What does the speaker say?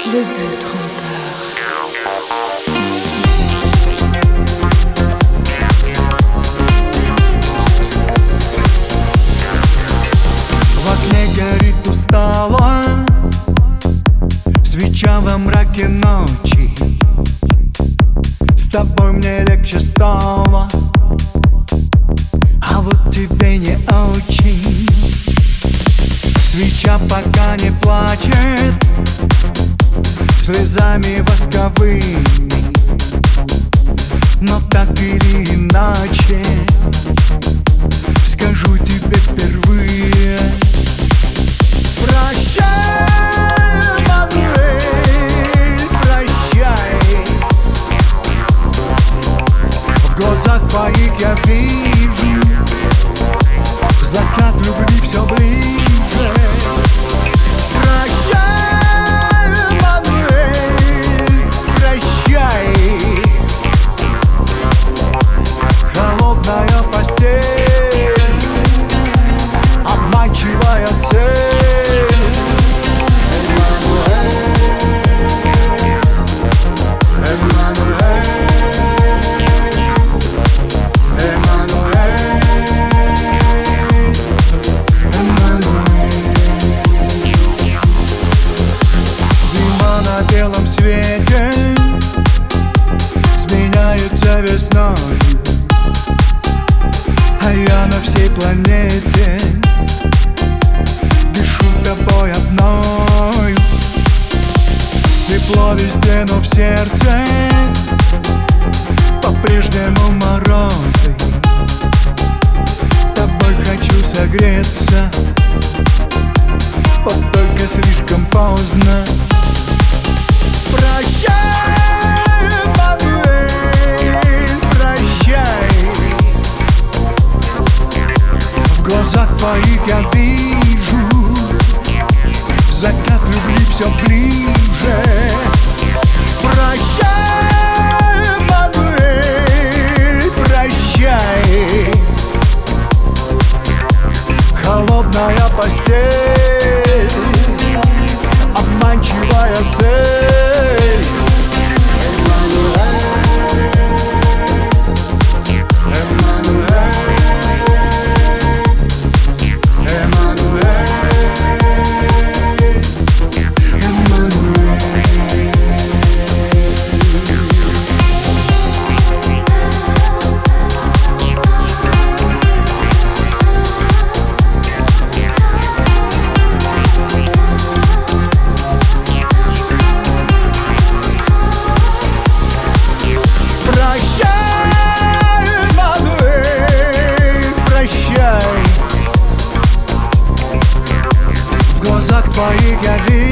Le but trompeur. В окне горит устало свеча во мраке ночи. С тобой мне легче стало, а вот тебе не очень. Свеча пока не плачет слезами восковыми, но так или иначе скажу тебе впервые: прощай, Мануэль, прощай. В глазах твоих я вижу закат любви все ближе. Прощай, Мануэль, прощай. Холодная постель, обманчивая цель. На белом свете сменяется весной, а я на всей планете дышу тобой одной. Тепло везде, но в сердце по-прежнему морозы. Тобой хочу согреться, вот только слишком поздно. Прощай, Мануэль, прощай. В глазах твоих я вижу закат любви все ближе. Прощай, Мануэль, прощай. Холодная постель, обманчивая цель. В глазах твоих я вижу